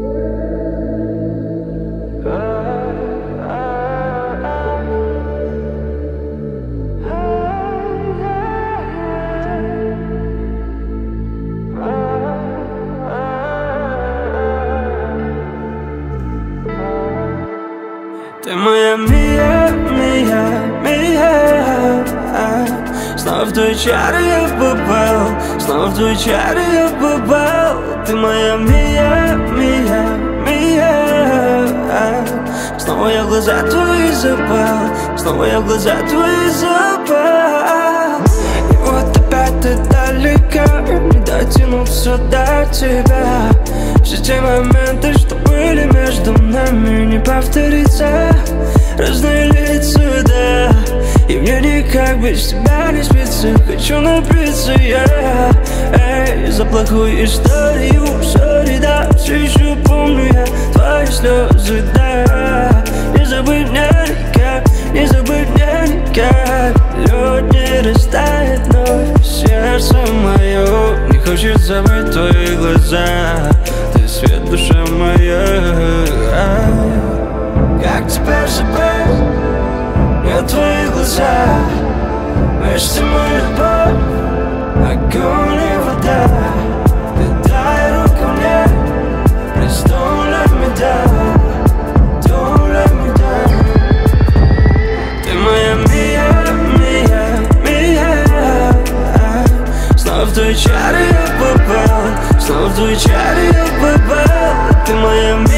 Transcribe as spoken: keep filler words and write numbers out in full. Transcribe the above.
Ты моя Мия, Мия, Мия. Снова в твои чары я попал, снова в твои чары я попал. Ты моя Мия, Мия, Мия. Снова я в глаза твои запал, снова я в глаза твои запал. И вот опять ты далека, не дотянуться до тебя. Все те моменты, что были между нами, не повторится. Разные лица, да, и мне никак без тебя не спится. Хочу напиться я, эй, за плохую историю. Сори, да, все еще помню я твои слезы, да. Не забыть мне никак, не забыть мне никак. Лед не растает, но сердце мое не хочет забыть твои глаза. Ты свет, душа моя. Как теперь забыть мне твои глаза? Вместе мы любовь, огонь и вода. Ты дай руку мне, please don't let me down, don't let me down. Ты моя Мия, Мия, Мия. Снова в твои чары я попал, снова в твои чары я попал. Ты моя Мия.